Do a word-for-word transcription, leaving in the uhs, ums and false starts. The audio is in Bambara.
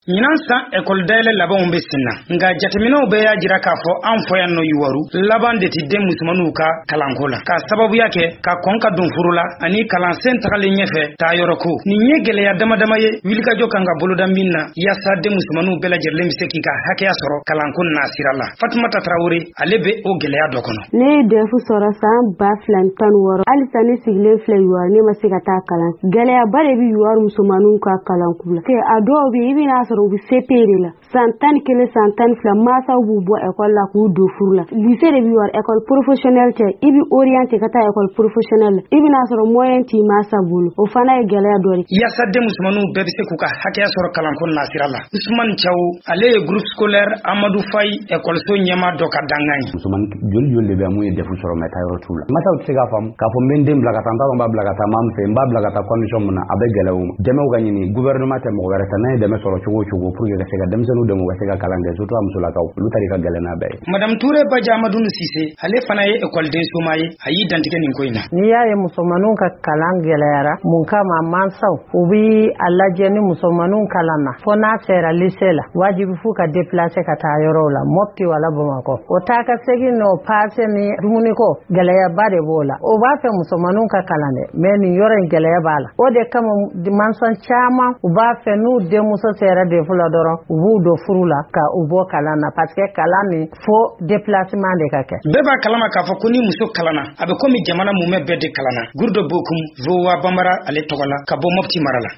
Ɲinan san école dayɛlɛ labanw bɛ sen na nka jateminɛw bɛɛ y'a jira k'a fɔ an fɔ yan nɔ Yuwaru laban de tɛ den musomanninw ka kalanko la ka sababuya kɛ ka kɔn ka don furu la ani kalansen tagalen ɲɛfɛ taa yɔrɔ ko nin ye gɛlɛya damadama ye wilikajɔ kan ka boloda min na yaasa den musomanninw bɛɛ lajɛlen bɛ se k'i ka hakɛya sɔrɔ kalanko nasira la Fatumata Tarawele ale bɛ o gɛlɛya dɔ kɔnɔ. Ne ye defu sɔrɔ san ba fila ni tan ni wɔɔrɔ halisa ne sigilen filɛ Yuwaru ne ma se ka taa kalan gɛlɛyaba de bɛ Yuwaru musomanninw ka kalanko la ke a dɔw bɛ i bɛna sɔrɔ u bɛ C P de la san tan ni kelen san tan ni fila mansaw b'u bɔ école la k'u don furu la lycée de bɛ Yuwaru école professionnelle tɛ i bɛ orienté ka taa école professionnelle i bɛna sɔrɔ moyen t'i mansa bolo o fana ye gɛlɛya dɔ ye. Yaasa den musomanninw bɛɛ bɛ se k'u ka hakɛya sɔrɔ kalanko nasira la Usmane Thiaw ale ye groupe scolaire Amadou Faye écoleso ɲɛmaa dɔ ka dangan ye. Musomannin joli joli de bɛ mun ye defu sɔrɔ mais taa yɔrɔ t'u la mansaw tɛ se k'a faamu k'a fɔ n bɛ n den bila ka taa n t'a dɔn n b'a bila ka taa maa min fɛ n b'a bila ka taa condition mun na a bɛ gɛlɛya u ma dɛmɛw ka ɲini gouvernement tɛ mɔgɔ wɛrɛ ta n'a ye dɛmɛ sɔrɔ cogo o cogo pour que ka se ka denmisɛnninw dɛmɛ u ka se ka kalan kɛ surtout a musolakaw olu ta de ka gɛlɛn n'a bɛɛ ye. Madame Touré Badji Amadou Cissé ale fana ye écoleden soma ye a y'i dantigɛ nin ko in na. N'i y'a ye musomanninw ka kalan gɛlɛyara mun kama mansaw u bi a lajɛ ni musomanninw kalan na fo n'a sera lycée la wajibi f'u ka déplacer ka taa yɔrɔw la Mopti wala Bamakɔ o taa ka segin n'o passe ni dumuniko gɛlɛyaba de b'o la o b'a fɛ musomanninw ka kalan dɛ mais nin yɔrɔ in gɛlɛya b'a la o de kama mansa caman u b'a fɛ n'u denmuso sera defu la dɔrɔn u b'u don furu la ka u bɔ kalan na parce que kalan nin fo déplacement de ka kɛ. Bɛɛ b'a kalama k'a fɔ ko ni muso kalanna a bɛ komi jamana mumɛ bɛɛ de kalanna Gurdo Bokum Vowa Bambara ale tɔgɔ la ka bɔ Mopti mara la.